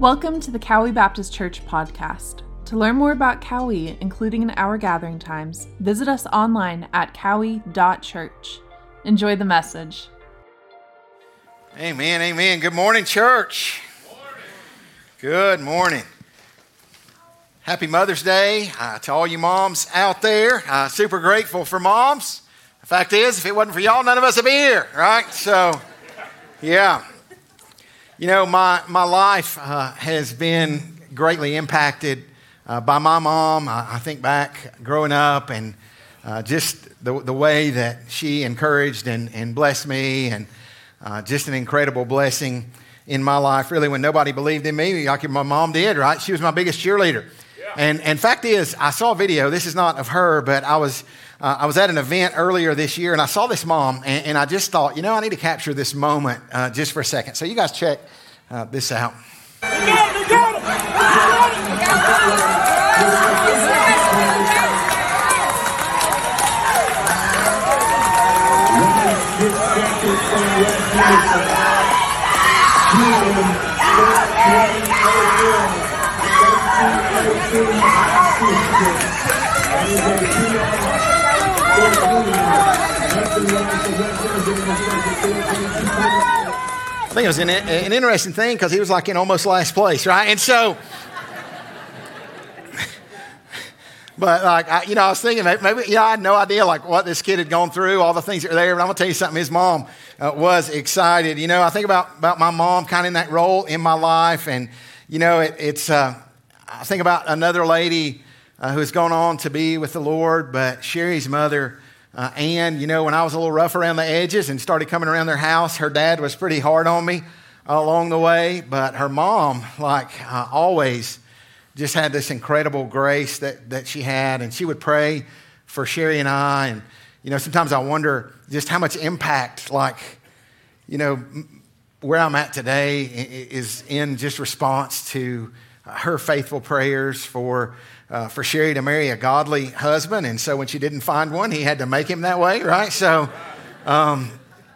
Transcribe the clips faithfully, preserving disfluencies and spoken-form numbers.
Welcome to the Cowie Baptist Church podcast. To learn more about Cowie, including our gathering times, visit us online at cowie dot church. Enjoy the message. Amen, amen. Good morning, church. Morning. Good morning. Happy Mother's Day uh, to all you moms out there. Uh, super grateful for moms. The fact is, if it wasn't for y'all, none of us would be here, right? So, yeah. You know, my, my life uh, has been greatly impacted uh, by my mom. I, I think back growing up and uh, just the, the way that she encouraged and, and blessed me, and uh, just an incredible blessing in my life. Really, when nobody believed in me, like my mom did, right? She was my biggest cheerleader. Yeah. And, and fact is, I saw a video. This is not of her, but I was uh, I was at an event earlier this year, and I saw this mom, and, and I just thought, you know, I need to capture this moment uh, just for a second. So you guys check uh, this out. They got it, they got it. They I think it was an, an interesting thing because he was like in almost last place, right? And so, but like, I, you know, I was thinking maybe, you know, I had no idea like what this kid had gone through, all the things that were there. But I'm gonna tell you something. His mom uh, was excited. You know, I think about about my mom kind of in that role in my life, and you know, it, it's. Uh, I think about another lady uh, who's gone on to be with the Lord, but Sherry's mother. Uh, and, you know, when I was a little rough around the edges and started coming around their house, her dad was pretty hard on me uh, along the way. But her mom, like uh, always, just had this incredible grace that, that she had. And she would pray for Sherry and I. And, you know, sometimes I wonder just how much impact, like, you know, where I'm at today is in just response to her faithful prayers for Uh, for Sherry to marry a godly husband. And so when she didn't find one, he had to make him that way, right? So, um,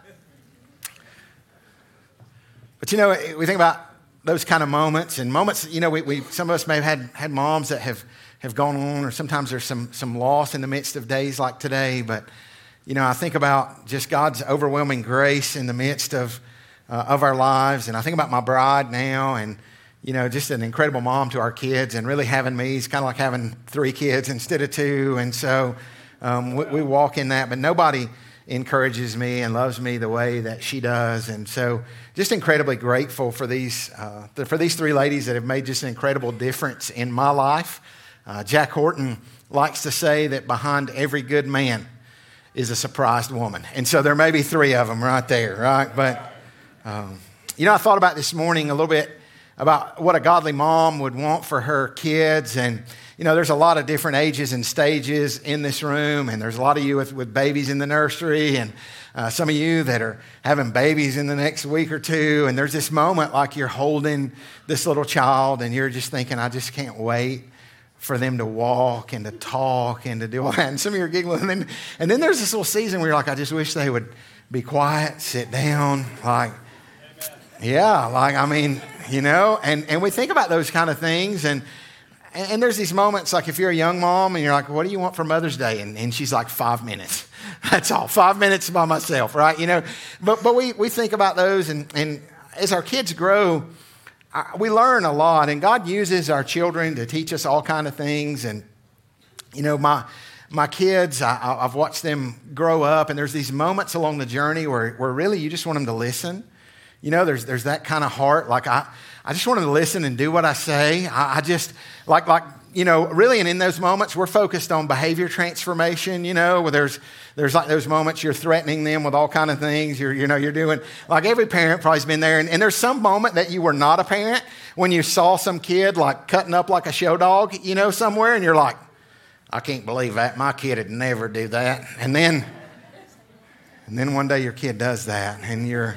but you know, we think about those kind of moments and moments, you know, we, we some of us may have had, had moms that have, have gone on, or sometimes there's some, some loss in the midst of days like today. But, you know, I think about just God's overwhelming grace in the midst of, uh, of our lives. And I think about my bride now, and you know, just an incredible mom to our kids, and really having me is kind of like having three kids instead of two. And so um, we, we walk in that, but nobody encourages me and loves me the way that she does. And so just incredibly grateful for these, uh, for these three ladies that have made just an incredible difference in my life. Uh, Jack Horton likes to say that behind every good man is a surprised woman. And so there may be three of them right there, right? But, um, you know, I thought about this morning a little bit about what a godly mom would want for her kids. And, you know, there's a lot of different ages and stages in this room. And there's a lot of you with, with babies in the nursery, and uh, some of you that are having babies in the next week or two. And there's this moment like you're holding this little child and you're just thinking, I just can't wait for them to walk and to talk and to do all that. And some of you are giggling. And then, and then there's this little season where you're like, I just wish they would be quiet, sit down. Like, yeah, like, I mean, you know, and, and we think about those kind of things. And, and there's these moments, like if you're a young mom and you're like, what do you want for Mother's Day? And, and she's like, five minutes. That's all, five minutes by myself, right? You know, but but we, we think about those. And, and as our kids grow, we learn a lot. And God uses our children to teach us all kind of things. And, you know, my my kids, I, I've watched them grow up. And there's these moments along the journey where, where really you just want them to listen. You know, there's there's that kind of heart. Like, I, I just want them to listen and do what I say. I, I just, like, like you know, really, and in those moments, we're focused on behavior transformation, you know, where there's, there's like those moments you're threatening them with all kind of things. You're, you know, you're doing, like every parent probably has been there. And, and there's some moment that you were not a parent when you saw some kid, like, cutting up like a show dog, you know, somewhere. And you're like, I can't believe that. My kid would never do that. And then, and then one day your kid does that, and you're,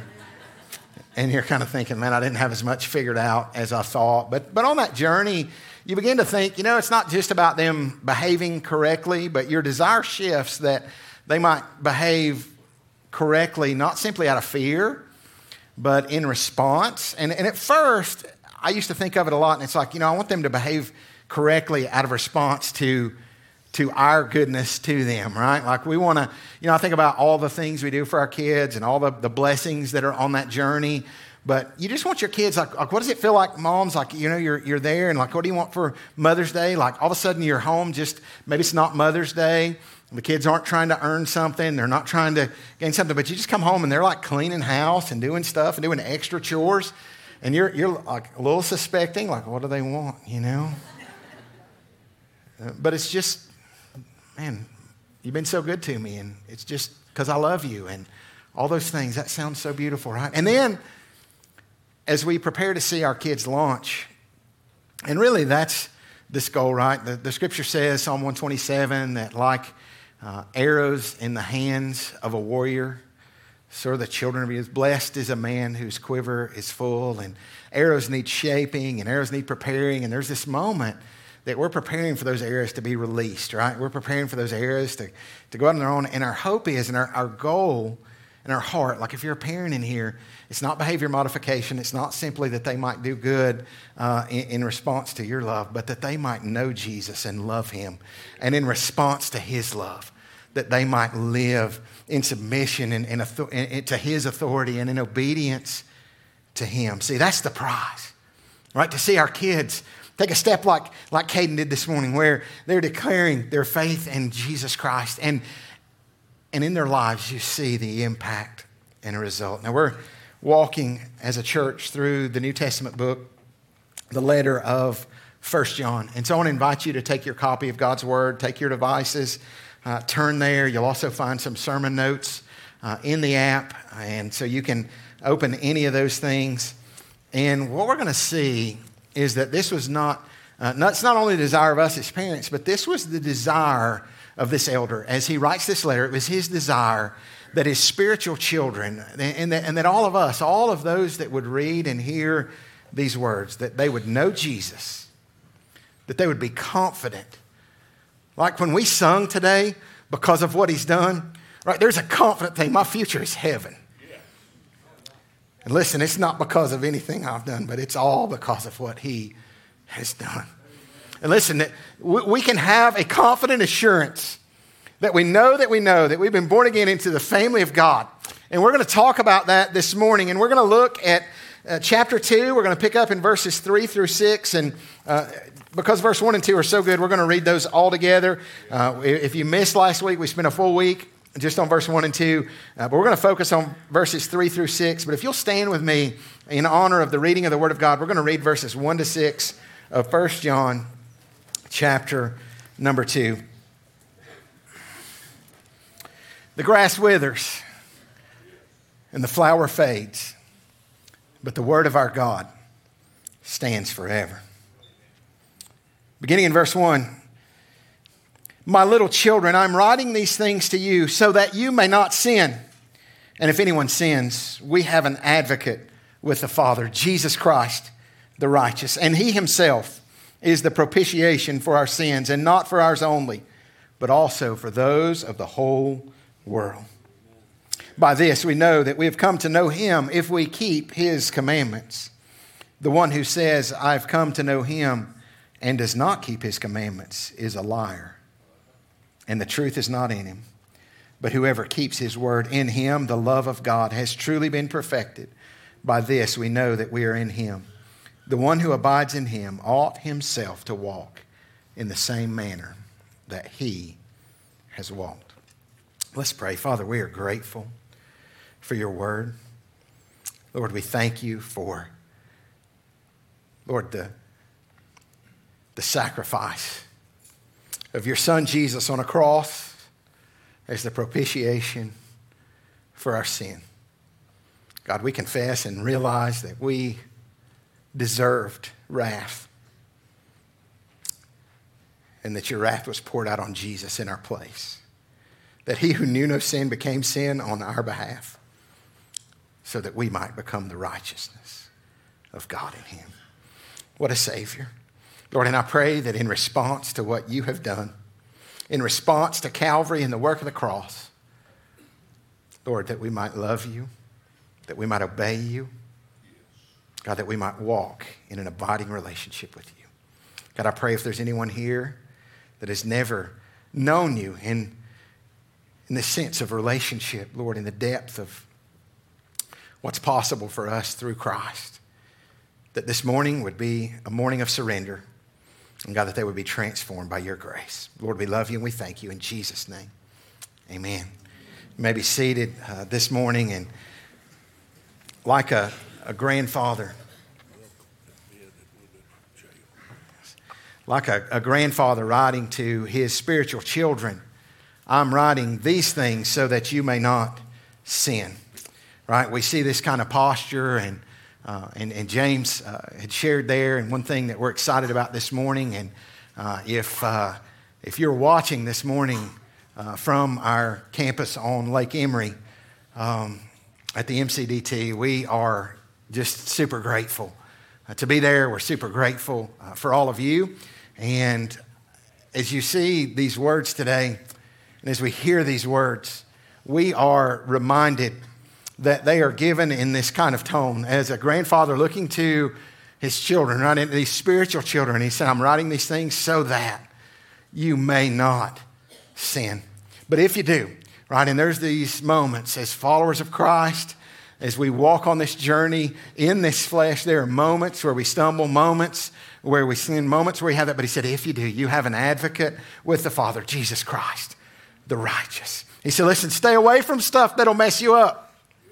And you're kind of thinking, man, I didn't have as much figured out as I thought. But but on that journey, you begin to think, you know, it's not just about them behaving correctly, but your desire shifts that they might behave correctly, not simply out of fear, but in response. And, and at first, I used to think of it a lot, and it's like, you know, I want them to behave correctly out of response to to our goodness to them, right? Like we want to, you know, I think about all the things we do for our kids and all the, the blessings that are on that journey. But you just want your kids, like, like, what does it feel like, moms? Like, you know, you're you're there, and like, what do you want for Mother's Day? Like, all of a sudden, you're home. Just maybe it's not Mother's Day. The kids aren't trying to earn something. They're not trying to gain something. But you just come home, and they're like cleaning house and doing stuff and doing extra chores, and you're you're like a little suspecting, like, what do they want? You know. Uh, but it's just, man, you've been so good to me, and it's just because I love you, and all those things. That sounds so beautiful, right? And then, as we prepare to see our kids launch, and really that's this goal, right? The, the scripture says, Psalm one twenty-seven, that like uh, arrows in the hands of a warrior, so are the children of youth. Blessed is a man whose quiver is full, and arrows need shaping, and arrows need preparing, and there's this moment that we're preparing for those arrows to be released, right? We're preparing for those arrows to, to go out on their own, and our hope is, and our, our goal in our heart, like if you're a parent in here, it's not behavior modification. It's not simply that they might do good uh, in, in response to your love, but that they might know Jesus and love him. And in response to his love, that they might live in submission and, and, author- and to his authority and in obedience to him. See, that's the prize, right? To see our kids take a step like, like Caden did this morning, where they're declaring their faith in Jesus Christ. And And in their lives, you see the impact and a result. Now, we're walking as a church through the New Testament book, the letter of First John. And so I want to invite you to take your copy of God's Word, take your devices, uh, turn there. You'll also find some sermon notes uh, in the app. And so you can open any of those things. And what we're going to see is that this was not, uh, not, it's not only the desire of us as parents, but this was the desire of this elder. As he writes this letter, it was his desire that his spiritual children, and that, and that all of us, all of those that would read and hear these words, that they would know Jesus, that they would be confident. Like when we sung today, because of what he's done, right, there's a confident thing. My future is heaven. And listen, it's not because of anything I've done, but it's all because of what he has done. And listen, that we can have a confident assurance that we know that we know that we've been born again into the family of God. And we're going to talk about that this morning. And we're going to look at uh, chapter two. We're going to pick up in verses three through six. And uh, because verse one and two are so good, we're going to read those all together. Uh, if you missed last week, we spent a full week just on verse one and two. Uh, but we're going to focus on verses three through six. But if you'll stand with me in honor of the reading of the Word of God, we're going to read verses one to six of First John chapter number two. The grass withers and the flower fades, but the word of our God stands forever. Beginning in verse one, my little children, I'm writing these things to you so that you may not sin. And if anyone sins, we have an advocate with the Father, Jesus Christ, the righteous. And he himself is the propitiation for our sins, and not for ours only, but also for those of the whole world. By this we know that we have come to know him if we keep his commandments. The one who says, I've come to know him, and does not keep his commandments is a liar, and the truth is not in him. But whoever keeps his word, in him the love of God has truly been perfected. By this we know that we are in him. The one who abides in him ought himself to walk in the same manner that he has walked. Let's pray. Father, we are grateful for your word. Lord, we thank you for, Lord, the, the sacrifice of your son Jesus on a cross as the propitiation for our sin. God, we confess and realize that we deserved wrath, and that your wrath was poured out on Jesus in our place. That he who knew no sin became sin on our behalf, so that we might become the righteousness of God in him. What a Savior. Lord, and I pray that in response to what you have done, in response to Calvary and the work of the cross, Lord, that we might love you, that we might obey you, God, that we might walk in an abiding relationship with you. God, I pray if there's anyone here that has never known you in, in the sense of relationship, Lord, in the depth of what's possible for us through Christ, that this morning would be a morning of surrender, and God, that they would be transformed by your grace. Lord, we love you and we thank you in Jesus' name. Amen. You may be seated uh, this morning, and like a, a grandfather, like a, a grandfather writing to his spiritual children, I'm writing these things so that you may not sin. Right? We see this kind of posture, and uh, and, and James uh, had shared there, and one thing that we're excited about this morning, and uh, if uh, if you're watching this morning uh, from our campus on Lake Emery um, at the M C D T, we are just super grateful uh, to be there. We're super grateful uh, for all of you, and as you see these words today, and as we hear these words, we are reminded that they are given in this kind of tone as a grandfather looking to his children, right? And these spiritual children. He said, I'm writing these things so that you may not sin. But if you do, right? And there's these moments as followers of Christ, as we walk on this journey in this flesh, there are moments where we stumble, moments where we sin, moments where we have that. But he said, if you do, you have an advocate with the Father, Jesus Christ, the righteous. He said, listen, stay away from stuff that'll mess you up.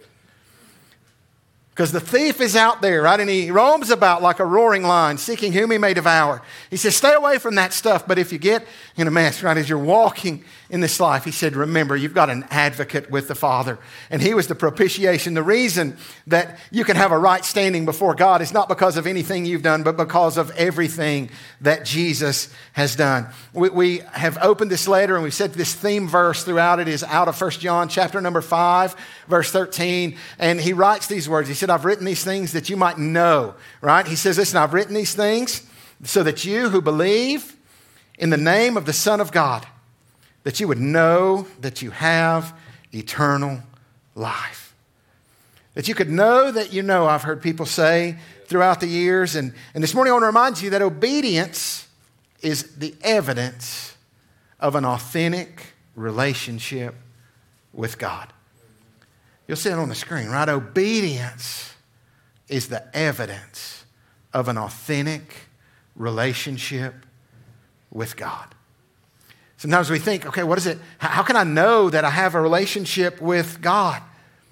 Because the thief is out there, right? And he roams about like a roaring lion, seeking whom he may devour. He says, stay away from that stuff. But if you get in a mess, right, as you're walking in this life, he said, remember, you've got an advocate with the Father. And he was the propitiation. The reason that you can have a right standing before God is not because of anything you've done, but because of everything that Jesus has done. We, we have opened this letter, and we've said this theme verse throughout it is out of First John chapter number five, verse thirteen. And he writes these words. He said, I've written these things that you might know, right? He says, listen, I've written these things so that you who believe in the name of the Son of God, that you would know that you have eternal life. That you could know that you know, I've heard people say throughout the years. And, and this morning I want to remind you that obedience is the evidence of an authentic relationship with God. You'll see it on the screen, right? Obedience is the evidence of an authentic relationship with God. Sometimes we think, okay, what is it? How can I know that I have a relationship with God?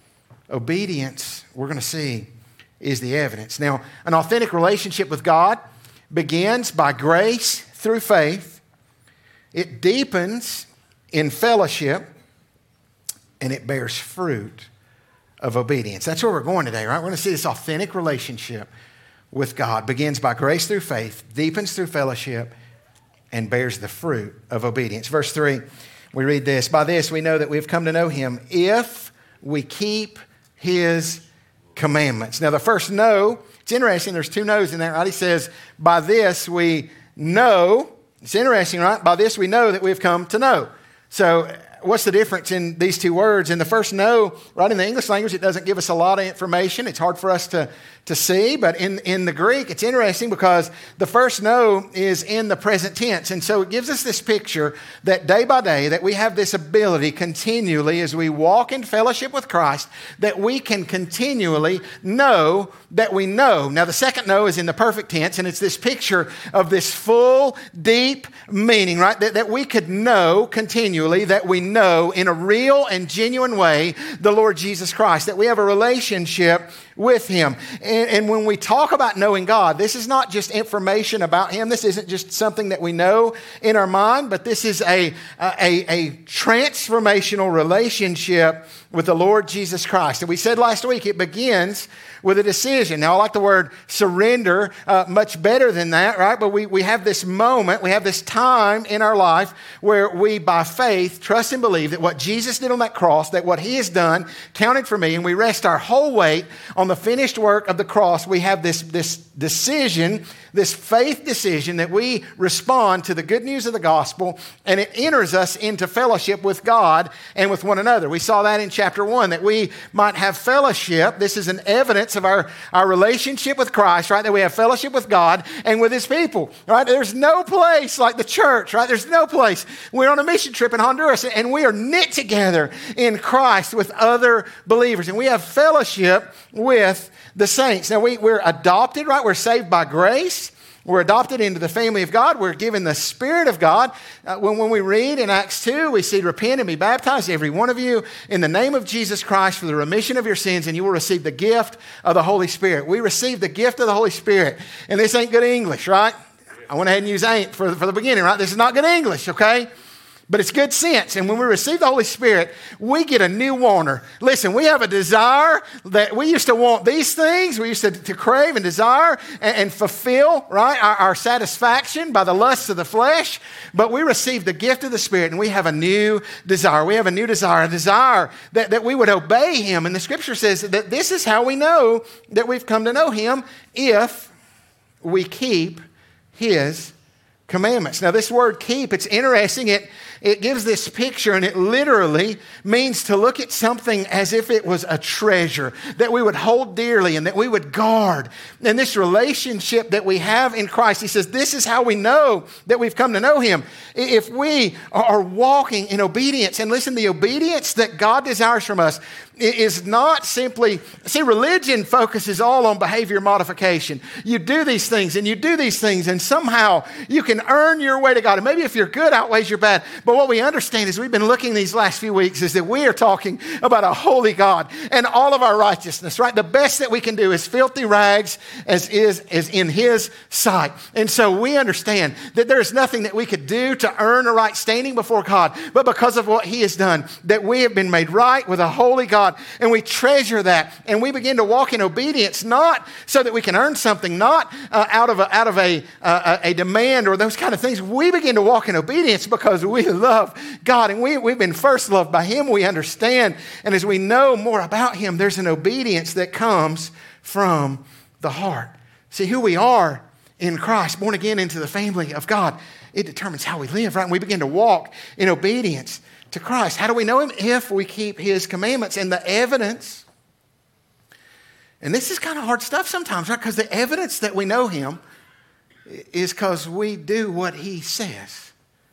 Obedience, we're going to see, is the evidence. Now, an authentic relationship with God begins by grace through faith. It deepens in fellowship, and it bears fruit of obedience. That's where we're going today, right? We're going to see this authentic relationship with God. Begins by grace through faith, deepens through fellowship, and bears the fruit of obedience. Verse three, we read this. By this we know that we have come to know him if we keep his commandments. Now the first no, it's interesting, there's two no's in there, right? He says, by this we know. It's interesting, right? By this we know that we've come to know. So what's the difference in these two words? In the first no, right, in the English language, it doesn't give us a lot of information. It's hard for us to, to see. But in, in the Greek, it's interesting because the first no is in the present tense. And so it gives us this picture that day by day, that we have this ability continually as we walk in fellowship with Christ, that we can continually know that we know. Now, the second no is in the perfect tense, and it's this picture of this full, deep meaning, right? That, that we could know continually, that we know in a real and genuine way the Lord Jesus Christ, that we have a relationship with him. And, and when we talk about knowing God, this is not just information about him. This isn't just something that we know in our mind, but this is a, a, a transformational relationship with the Lord Jesus Christ. And we said last week, it begins with a decision. Now, I like the word surrender uh, much better than that, right? But we, we have this moment, we have this time in our life where we, by faith, trust and believe that what Jesus did on that cross, that what he has done counted for me, and we rest our whole weight on on the finished work of the cross, we have this, this decision, this faith decision that we respond to the good news of the gospel, and it enters us into fellowship with God and with one another. We saw that in chapter one, that we might have fellowship. This is an evidence of our, our relationship with Christ, right? That we have fellowship with God and with his people, right? There's no place like the church, right? There's no place. We're on a mission trip in Honduras, and we are knit together in Christ with other believers, and we have fellowship with the saints. Now, we, we're adopted, right? We're saved by grace. We're adopted into the family of God. We're given the Spirit of God. Uh, when, when we read in Acts two, we see, repent and be baptized, every one of you, in the name of Jesus Christ for the remission of your sins, and you will receive the gift of the Holy Spirit. We receive the gift of the Holy Spirit. And this ain't good English, right? I went ahead and use ain't for, for the beginning, right? This is not good English, okay? But it's good sense. And when we receive the Holy Spirit, we get a new wanter. Listen, we have a desire that we used to want these things. We used to, to crave and desire and, and fulfill, right, our, our satisfaction by the lusts of the flesh. But we receive the gift of the Spirit, and we have a new desire. We have a new desire, a desire that, that we would obey him. And the scripture says that this is how we know that we've come to know him, if we keep his commandments. Now, this word keep, it's interesting. It, it gives this picture, and it literally means to look at something as if it was a treasure that we would hold dearly and that we would guard. And this relationship that we have in Christ, he says, this is how we know that we've come to know him. If we are walking in obedience, and listen, the obedience that God desires from us is not simply, see, religion focuses all on behavior modification. You do these things and you do these things, and somehow you can earn your way to God. And maybe if you're good outweighs your bad. But what we understand is we've been looking these last few weeks is that we are talking about a holy God and all of our righteousness, right? The best that we can do is filthy rags as is, is in his sight. And so we understand that there is nothing that we could do to earn a right standing before God, but because of what he has done, that we have been made right with a holy God. And we treasure that, and we begin to walk in obedience, not so that we can earn something, not uh, out of, a, out of a, uh, a demand or those kind of things. We begin to walk in obedience because we love God, and we, we've been first loved by him. We understand, and as we know more about him, there's an obedience that comes from the heart. See, who we are in Christ, born again into the family of God, it determines how we live, right? And we begin to walk in obedience to Christ. How do we know him? If we keep his commandments. And the evidence, and this is kind of hard stuff sometimes, right? Because the evidence that we know him is because we do what he says.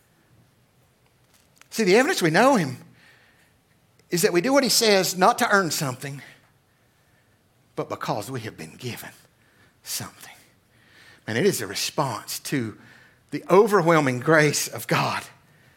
See, the evidence we know him is that we do what he says not to earn something, but because we have been given something. And it is a response to the overwhelming grace of God.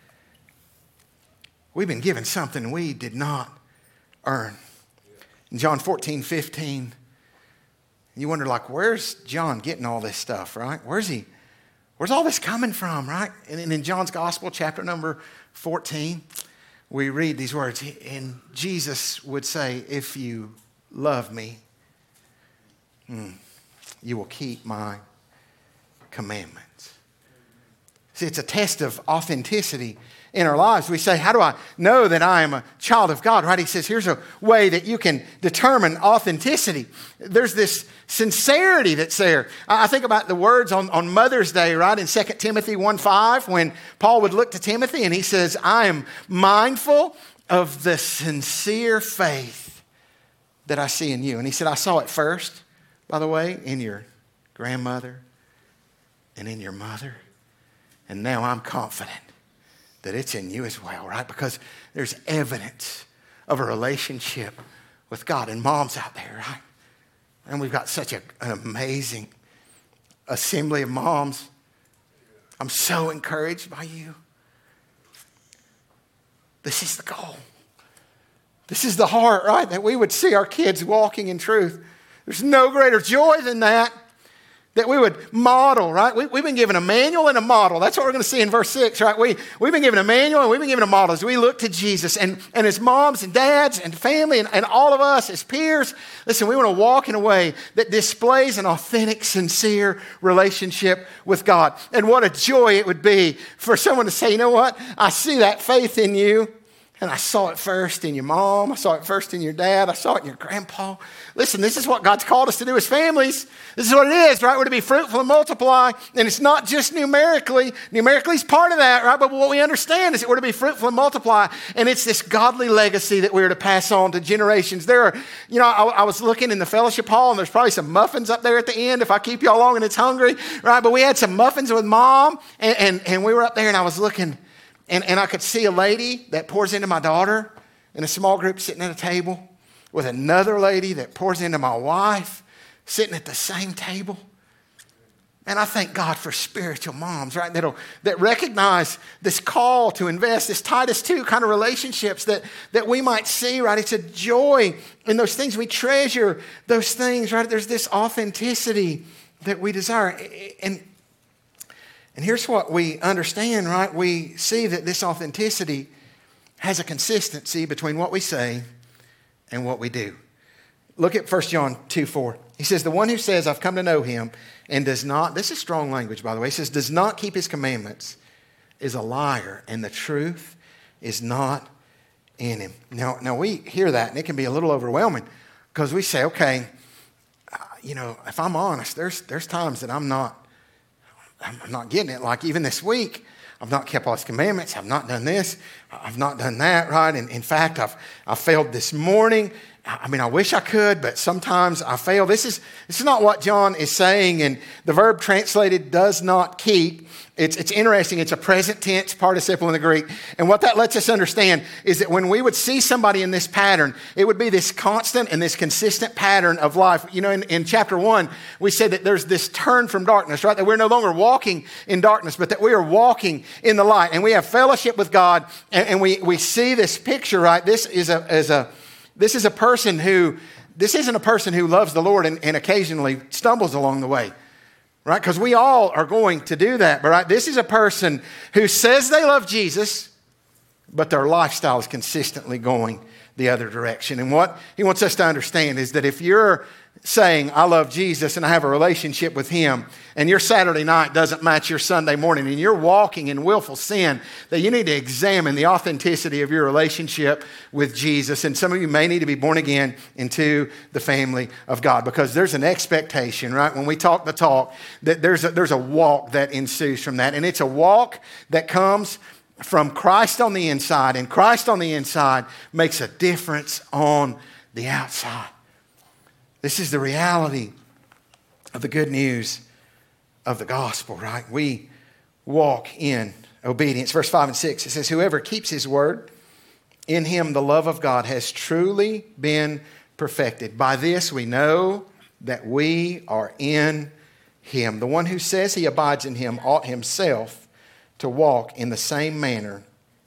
We've been given something we did not earn. In John fourteen, fifteen, you wonder, like, where's John getting all this stuff, right? Where's he? Where's all this coming from, right? And in John's Gospel, chapter number fourteen, we read these words. And Jesus would say, if you love me, you will keep my commandments. See, it's a test of authenticity in our lives. We say, how do I know that I am a child of God, right? He says, here's a way that you can determine authenticity. There's this sincerity that's there. I think about the words on, on Mother's Day, right? In Second Timothy one five, when Paul would look to Timothy and he says, I am mindful of the sincere faith that I see in you. And he said, I saw it first, by the way, in your grandmother and in your mother. And now I'm confident that it's in you as well, right? Because there's evidence of a relationship with God. And moms out there, right? And we've got such a, an amazing assembly of moms. I'm so encouraged by you. This is the goal. This is the heart, right? That we would see our kids walking in truth. There's no greater joy than that. That we would model, right? We, we've been given a manual and a model. That's what we're going to see in verse six, right? We, we've been given a manual and we've been given a model as we look to Jesus. And, and as moms and dads and family and, and all of us as peers, listen, we want to walk in a way that displays an authentic, sincere relationship with God. And what a joy it would be for someone to say, you know what? I see that faith in you. And I saw it first in your mom. I saw it first in your dad. I saw it in your grandpa. Listen, this is what God's called us to do as families. This is what it is, right? We're to be fruitful and multiply. And it's not just numerically. Numerically is part of that, right? But what we understand is that we're to be fruitful and multiply. And it's this godly legacy that we're to pass on to generations. There are, you know, I, I was looking in the fellowship hall, and there's probably some muffins up there at the end if I keep y'all long and it's hungry, right? But we had some muffins with mom, and, and, and we were up there, and I was looking. And, and I could see a lady that pours into my daughter in a small group sitting at a table with another lady that pours into my wife sitting at the same table. And I thank God for spiritual moms, right, that'll, that recognize this call to invest, this Titus two kind of relationships that, that we might see, right? It's a joy in those things. We treasure those things, right? There's this authenticity that we desire. And And here's what we understand, right? We see that this authenticity has a consistency between what we say and what we do. Look at First John two four. He says, the one who says, I've come to know him and does not, this is strong language, by the way. He says, does not keep his commandments is a liar, and the truth is not in him. Now, now we hear that, and it can be a little overwhelming because we say, okay, uh, you know, if I'm honest, there's, there's times that I'm not, I'm not getting it. Like even this week, I've not kept all his commandments. I've not done this. I've not done that, right? And in fact, I've I failed this morning. I mean, I wish I could, but sometimes I fail. This is this is not what John is saying. And the verb translated does not keep. It's, it's interesting. It's a present tense participle in the Greek. And what that lets us understand is that when we would see somebody in this pattern, it would be this constant and this consistent pattern of life. You know, in, in chapter one, we said that there's this turn from darkness, right? That we're no longer walking in darkness, but that we are walking in the light. And we have fellowship with God. And, and we, we see this picture, right? This is a, is a, this is a person who, this isn't a person who loves the Lord and, and occasionally stumbles along the way. Right? Because we all are going to do that. But right? This is a person who says they love Jesus, but their lifestyle is consistently going the other direction. And what he wants us to understand is that if you're saying, I love Jesus and I have a relationship with him, and your Saturday night doesn't match your Sunday morning, and you're walking in willful sin, that you need to examine the authenticity of your relationship with Jesus. And some of you may need to be born again into the family of God, because there's an expectation, right? When we talk the talk, that there's a, there's a walk that ensues from that. And it's a walk that comes from Christ on the inside, and Christ on the inside makes a difference on the outside. This is the reality of the good news of the gospel, right? We walk in obedience. Verse five and six, it says, whoever keeps his word, in him the love of God has truly been perfected. By this we know that we are in him. The one who says he abides in him ought himself to walk in the same manner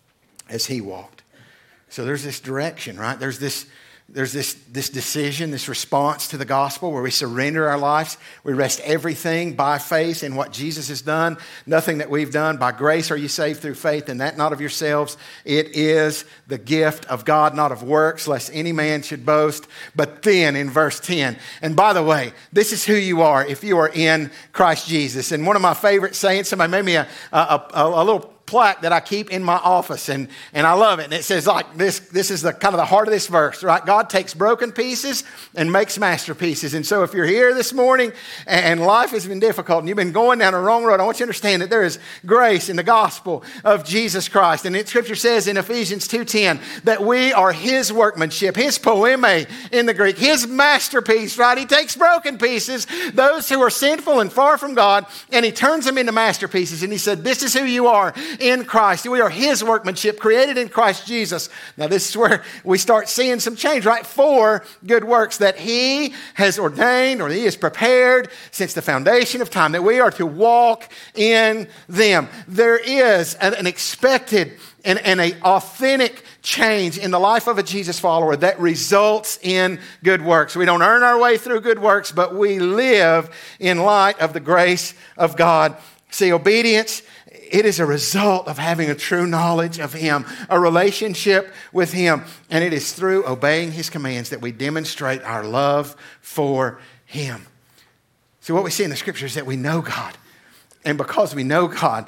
as he walked. So there's this direction, right? There's this There's this, this decision, this response to the gospel where we surrender our lives. We rest everything by faith in what Jesus has done. Nothing that we've done. By grace are you saved through faith, and that not of yourselves. It is the gift of God, not of works, lest any man should boast. But then in verse ten, and by the way, this is who you are if you are in Christ Jesus. And one of my favorite sayings, somebody made me a, a, a, a little plaque that I keep in my office, and, and I love it. And it says like this, this is the kind of the heart of this verse, right? God takes broken pieces and makes masterpieces. And so if you're here this morning and life has been difficult and you've been going down a wrong road, I want you to understand that there is grace in the gospel of Jesus Christ. And it, Scripture says in Ephesians two ten that we are his workmanship, his poeme in the Greek, his masterpiece, right? He takes broken pieces, those who are sinful and far from God, and he turns them into masterpieces. And he said, this is who you are in Christ. We are his workmanship, created in Christ Jesus. Now this is where we start seeing some change, right? For good works that he has ordained, or he has prepared since the foundation of time, that we are to walk in them. There is an, an expected and, and an authentic change in the life of a Jesus follower that results in good works. We don't earn our way through good works, but we live in light of the grace of God. See, obedience, it is a result of having a true knowledge of him, a relationship with him. And it is through obeying his commands that we demonstrate our love for him. So what we see in the scripture is that we know God. And because we know God,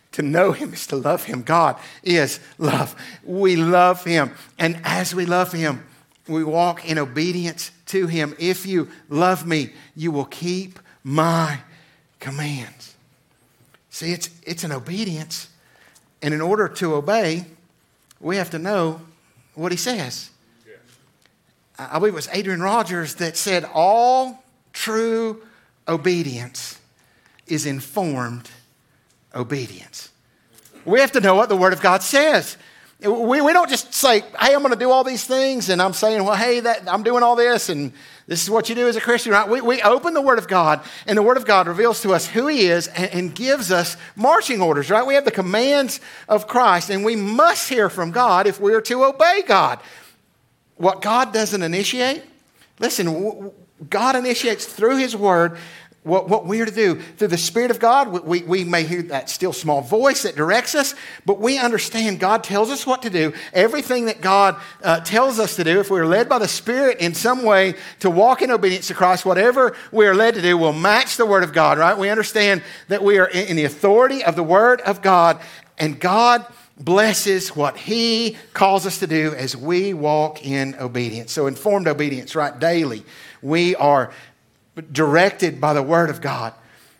To know him is to love him. God is love. We love him. And as we love him, we walk in obedience to him. If you love me, you will keep my commands. See, it's, it's an obedience. And in order to obey, we have to know what he says. Yeah. I believe it was Adrian Rogers that said all true obedience is informed obedience. We have to know what the Word of God says. We, we don't just say, hey, I'm going to do all these things, and I'm saying, well, hey, that, I'm doing all this, and this is what you do as a Christian, right? We, we open the Word of God, and the Word of God reveals to us who he is and, and gives us marching orders, right? We have the commands of Christ, and we must hear from God if we are to obey God. What God doesn't initiate, listen, God initiates through his Word What, what we are to do. Through the Spirit of God, we, we may hear that still small voice that directs us, but we understand God tells us what to do. Everything that God uh, tells us to do, if we're led by the Spirit in some way to walk in obedience to Christ, whatever we are led to do will match the Word of God, right? We understand that we are in, in the authority of the Word of God, and God blesses what he calls us to do as we walk in obedience. So informed obedience, right? Daily, we are directed by the Word of God.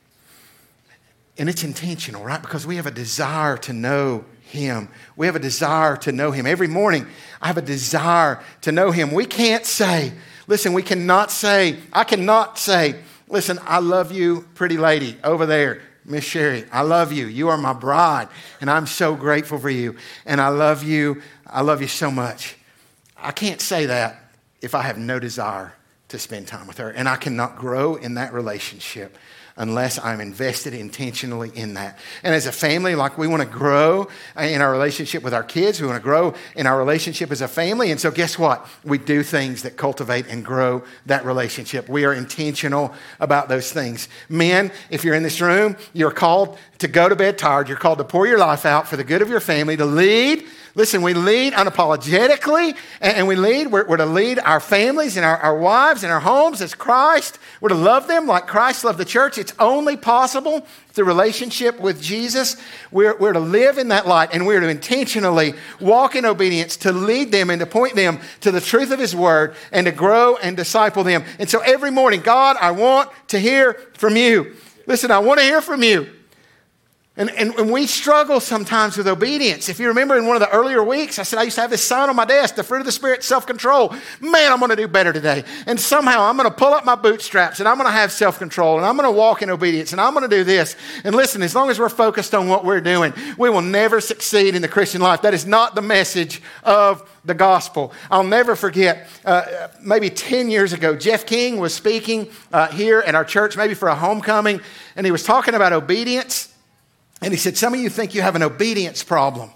And it's intentional, right? Because we have a desire to know him. We have a desire to know him. Every morning, I have a desire to know him. We can't say, listen, we cannot say, I cannot say, listen, I love you, pretty lady over there, Miss Sherry. I love you. You are my bride, and I'm so grateful for you. And I love you. I love you so much. I can't say that if I have no desire to spend time with her. And I cannot grow in that relationship unless I'm invested intentionally in that. And as a family, like we want to grow in our relationship with our kids. We want to grow in our relationship as a family. And so guess what? We do things that cultivate and grow that relationship. We are intentional about those things. Men, if you're in this room, you're called to go to bed tired. You're called to pour your life out for the good of your family, to lead. Listen, we lead unapologetically, and we lead, we're, we're to lead our families and our, our wives and our homes as Christ. We're to love them like Christ loved the church. It's only possible through relationship with Jesus. We're, we're to live in that light, and we're to intentionally walk in obedience to lead them and to point them to the truth of his word and to grow and disciple them. And so every morning, God, I want to hear from you. Listen, I want to hear from you. And, and, and we struggle sometimes with obedience. If you remember in one of the earlier weeks, I said I used to have this sign on my desk, the fruit of the Spirit, self-control. Man, I'm going to do better today. And somehow I'm going to pull up my bootstraps and I'm going to have self-control and I'm going to walk in obedience and I'm going to do this. And listen, as long as we're focused on what we're doing, we will never succeed in the Christian life. That is not the message of the gospel. I'll never forget, uh, maybe ten years ago, Jeff King was speaking uh, here at our church, maybe for a homecoming, and he was talking about obedience. And he said, some of you think you have an obedience problem.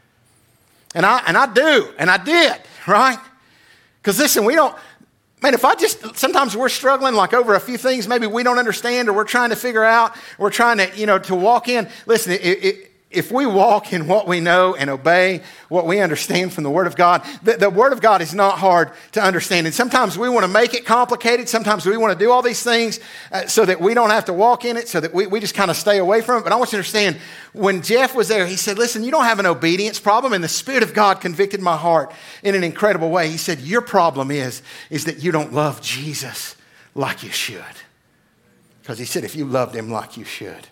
And I and I do, and I did, right? Because listen, we don't, man, if I just, sometimes we're struggling like over a few things maybe we don't understand or we're trying to figure out, we're trying to, you know, to walk in. Listen, it, it, if we walk in what we know and obey what we understand from the Word of God, the, the Word of God is not hard to understand. And sometimes we want to make it complicated. Sometimes we want to do all these things uh, so that we don't have to walk in it, so that we, we just kind of stay away from it. But I want you to understand, when Jeff was there, he said, listen, you don't have an obedience problem. And the Spirit of God convicted my heart in an incredible way. He said, your problem is, is that you don't love Jesus like you should. Because he said, if you loved him like you should,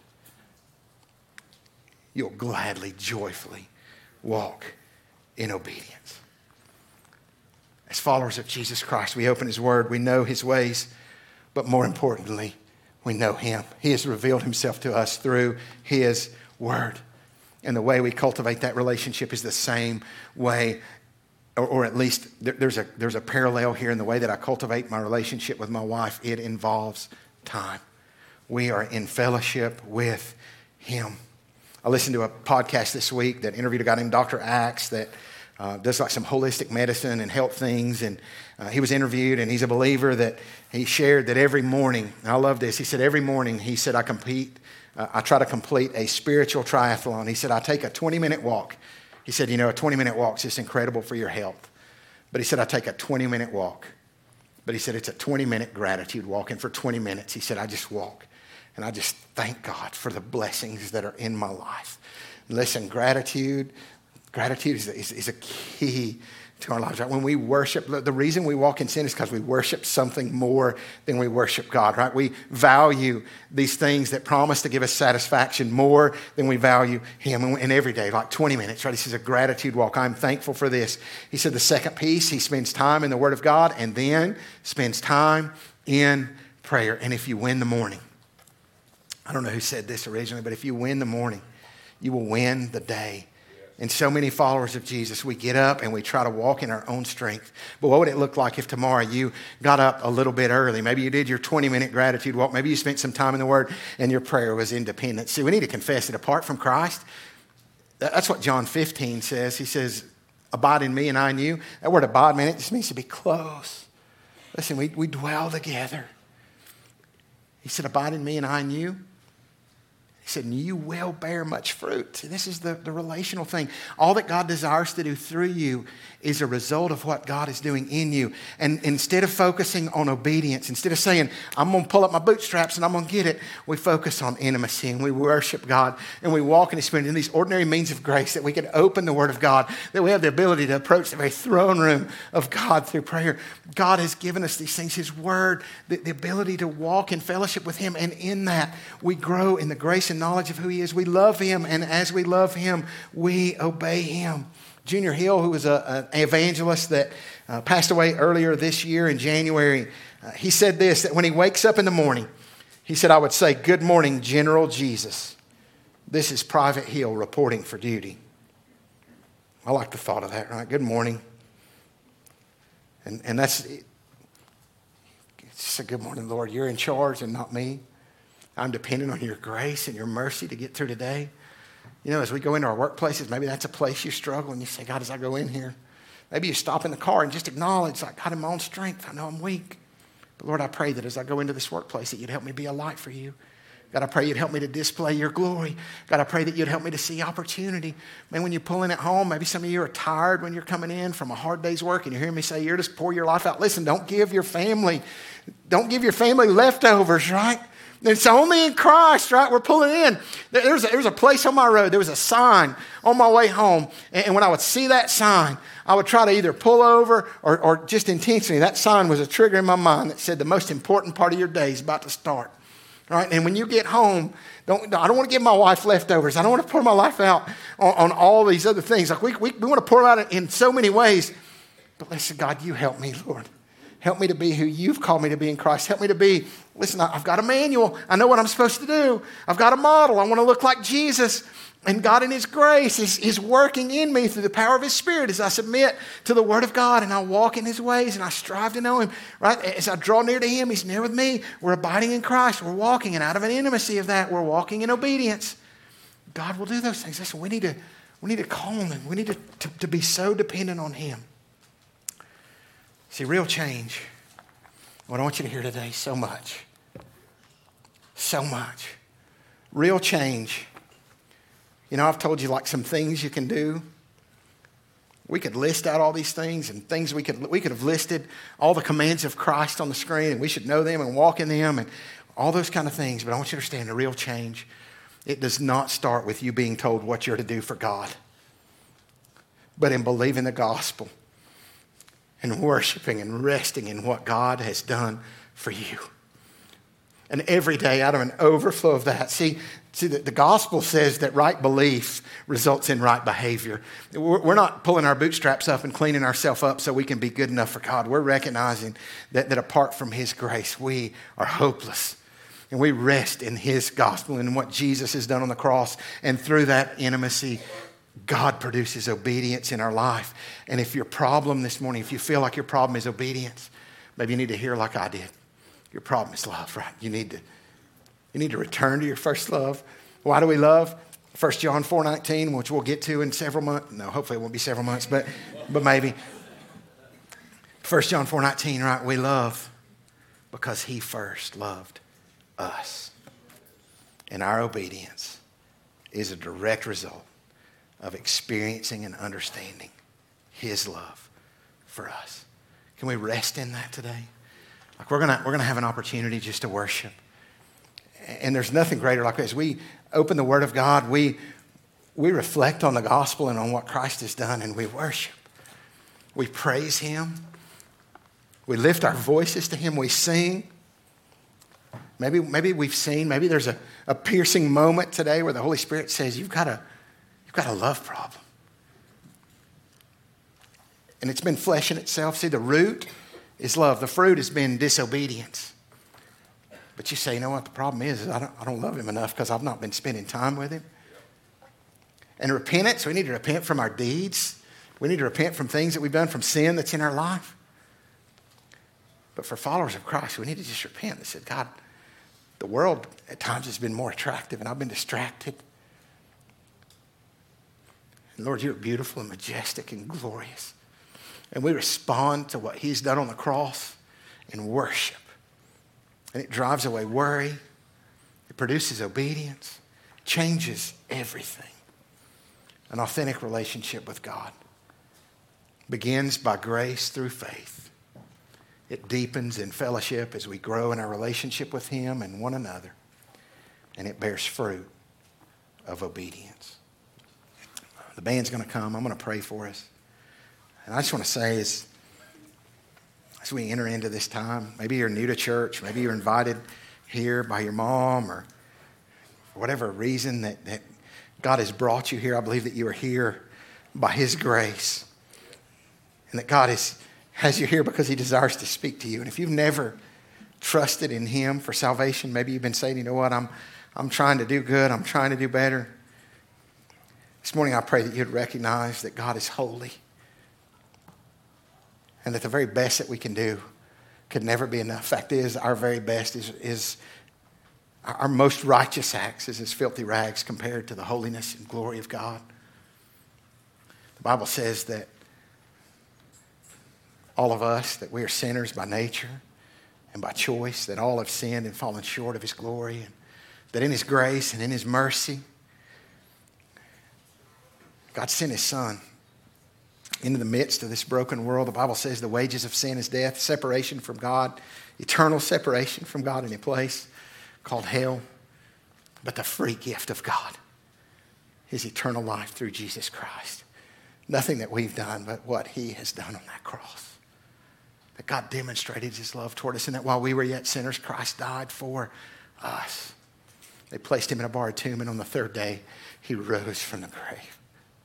you'll gladly, joyfully walk in obedience. As followers of Jesus Christ, we open his word, we know his ways, but more importantly, we know him. He has revealed himself to us through his word. And the way we cultivate that relationship is the same way, or, or at least there, there's a, there's a parallel here in the way that I cultivate my relationship with my wife. It involves time. We are in fellowship with him. I listened to a podcast this week that interviewed a guy named Doctor Axe that uh, does like some holistic medicine and health things. And uh, he was interviewed, and he's a believer that he shared that every morning, and I love this, he said every morning, he said, I compete, uh, I try to complete a spiritual triathlon. He said, I take a twenty-minute walk. He said, you know, a twenty-minute walk is just incredible for your health. But he said, I take a twenty-minute walk. But he said, it's a twenty-minute gratitude walk. And for twenty minutes, he said, I just walk. And I just thank God for the blessings that are in my life. Listen, gratitude, gratitude is, is, is a key to our lives, right? When we worship, the reason we walk in sin is because we worship something more than we worship God, right? We value these things that promise to give us satisfaction more than we value Him. And every day, like twenty minutes, right? He says a gratitude walk. I'm thankful for this. He said the second piece, he spends time in the Word of God and then spends time in prayer. And if you win the morning, I don't know who said this originally, but if you win the morning, you will win the day. And so many followers of Jesus, we get up and we try to walk in our own strength. But what would it look like if tomorrow you got up a little bit early? Maybe you did your twenty-minute gratitude walk. Maybe you spent some time in the Word and your prayer was independent. See, we need to confess that apart from Christ, that's what John fifteen says. He says, abide in me and I in you. That word abide, man, it just means to be close. Listen, we, we dwell together. He said, abide in me and I in you. He said, and you will bear much fruit. See, this is the, the relational thing. All that God desires to do through you is a result of what God is doing in you. And instead of focusing on obedience, instead of saying, I'm going to pull up my bootstraps and I'm going to get it, we focus on intimacy and we worship God and we walk in His Spirit in these ordinary means of grace that we can open the Word of God, that we have the ability to approach the very throne room of God through prayer. God has given us these things, His Word, the, the ability to walk in fellowship with Him. And in that, we grow in the grace and knowledge of who He is. We love Him, and as we love Him, we obey Him. Junior Hill, who was a, an evangelist that uh, passed away earlier this year in January, uh, he said this, that when he wakes up in the morning, he said, I would say, good morning, General Jesus. This is Private Hill reporting for duty. I like the thought of that, right? Good morning. And, and that's, it's just a good morning, Lord. You're in charge and not me. I'm dependent on your grace and your mercy to get through today. You know, as we go into our workplaces, maybe that's a place you struggle and you say, God, as I go in here, maybe you stop in the car and just acknowledge, like, God, in my own strength, I know I'm weak. But Lord, I pray that as I go into this workplace, that you'd help me be a light for you. God, I pray you'd help me to display your glory. God, I pray that you'd help me to see opportunity. Man, when you're pulling it home, maybe some of you are tired when you're coming in from a hard day's work and you hear me say, you're just pour your life out. Listen, don't give your family, don't give your family leftovers, right? It's only in Christ, right? We're pulling in. There was, a, there was a place on my road. There was a sign on my way home. And when I would see that sign, I would try to either pull over or, or just intentionally. That sign was a trigger in my mind that said the most important part of your day is about to start. Right? And when you get home, don't, I don't want to give my wife leftovers. I don't want to pour my life out on, on all these other things. Like we, we, we want to pour out in so many ways. But listen, God, you help me, Lord. Help me to be who you've called me to be in Christ. Help me to be, listen, I've got a manual. I know what I'm supposed to do. I've got a model. I want to look like Jesus. And God in His grace is, is working in me through the power of His Spirit as I submit to the Word of God and I walk in His ways and I strive to know Him. Right? As I draw near to Him, He's near with me. We're abiding in Christ. We're walking, and out of an intimacy of that, we're walking in obedience. God will do those things. Listen, we need to, we need to call on Him. We need to, to, to be so dependent on Him. See, real change, what I want you to hear today, so much, so much. Real change. You know, I've told you like some things you can do. We could list out all these things and things we could, we could have listed all the commands of Christ on the screen and we should know them and walk in them and all those kind of things. But I want you to understand the real change, it does not start with you being told what you're to do for God, but in believing the gospel. And worshiping and resting in what God has done for you. And every day out of an overflow of that. See, see the, the gospel says that right belief results in right behavior. We're, we're not pulling our bootstraps up and cleaning ourselves up so we can be good enough for God. We're recognizing that, that apart from His grace, we are hopeless. And we rest in His gospel and what Jesus has done on the cross. And through that intimacy, God produces obedience in our life. And if your problem this morning, if you feel like your problem is obedience, maybe you need to hear like I did. Your problem is love, right? You need to, you need to return to your first love. Why do we love? First John four nineteen, which we'll get to in several months. No, hopefully it won't be several months, but, but maybe. First John four nineteen, right? We love because He first loved us. And our obedience is a direct result of experiencing and understanding His love for us. Can we rest in that today? Like we're gonna we're gonna have an opportunity just to worship. And there's nothing greater like as we open the Word of God, we we reflect on the gospel and on what Christ has done, and we worship. We praise him. We lift our voices to him. We sing. Maybe, maybe we've seen, maybe there's a, a piercing moment today where the Holy Spirit says, you've got a, you've got a love problem. And it's been flesh in itself. See, the root is love. The fruit has been disobedience. But you say, you know what the problem is? is I don't, I don't love him enough because I've not been spending time with him. And repentance, we need to repent from our deeds. We need to repent from things that we've done, from sin that's in our life. But for followers of Christ, we need to just repent and say, God, the world at times has been more attractive and I've been distracted. And Lord, you're beautiful and majestic and glorious. And we respond to what he's done on the cross in worship. And it drives away worry. It produces obedience. It changes everything. An authentic relationship with God begins by grace through faith. It deepens in fellowship as we grow in our relationship with him and one another. And it bears fruit of obedience. The band's going to come. I'm going to pray for us. And I just want to say as, as we enter into this time, maybe you're new to church, maybe you're invited here by your mom or for whatever reason that, that God has brought you here. I believe that you are here by his grace. And that God is, has you here because he desires to speak to you. And if you've never trusted in him for salvation, maybe you've been saying, you know what, I'm, I'm trying to do good. I'm trying to do better. This morning I pray that you'd recognize that God is holy. And that the very best that we can do could never be enough. Fact is, our very best is, is our most righteous acts is as filthy rags compared to the holiness and glory of God. The Bible says that all of us, that we are sinners by nature and by choice, that all have sinned and fallen short of his glory, and that in his grace and in his mercy, God sent his son into the midst of this broken world. The Bible says the wages of sin is death, separation from God, eternal separation from God in a place called hell. But the free gift of God is eternal life through Jesus Christ. Nothing that we've done, but what he has done on that cross. That God demonstrated his love toward us, and that while we were yet sinners, Christ died for us. They placed him in a borrowed tomb, and on the third day, he rose from the grave.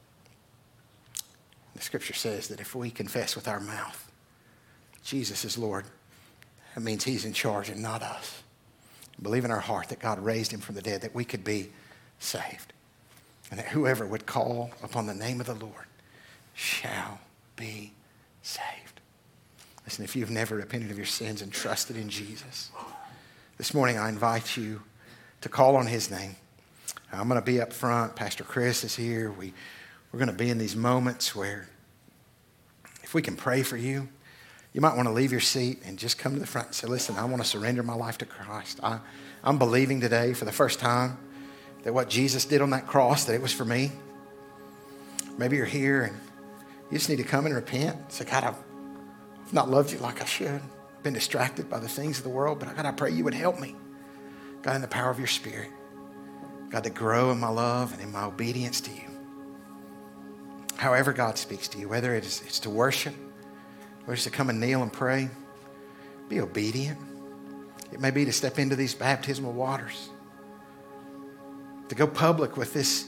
The scripture says that if we confess with our mouth Jesus is Lord, that means he's in charge and not us. Believe in our heart that God raised him from the dead, that we could be saved. And that whoever would call upon the name of the Lord shall be saved. Listen, if you've never repented of your sins and trusted in Jesus, this morning I invite you to call on his name. I'm going to be up front. Pastor Chris is here. We, we're going to be in these moments where if we can pray for you, you might want to leave your seat and just come to the front and say, listen, I want to surrender my life to Christ. I, I'm believing today for the first time that what Jesus did on that cross, that it was for me. Maybe you're here and you just need to come and repent. Say, God, I've not loved you like I should. Been distracted by the things of the world, but God, I pray you would help me. God, in the power of your Spirit. God, to grow in my love and in my obedience to you. However God speaks to you, whether it is, it's to worship, or it's to come and kneel and pray, be obedient. It may be to step into these baptismal waters, to go public with this,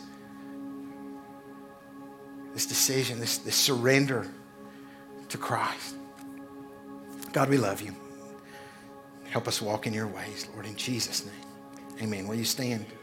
this decision, this, this surrender to Christ. God, we love you. Help us walk in your ways, Lord, in Jesus' name. Amen. Will you stand?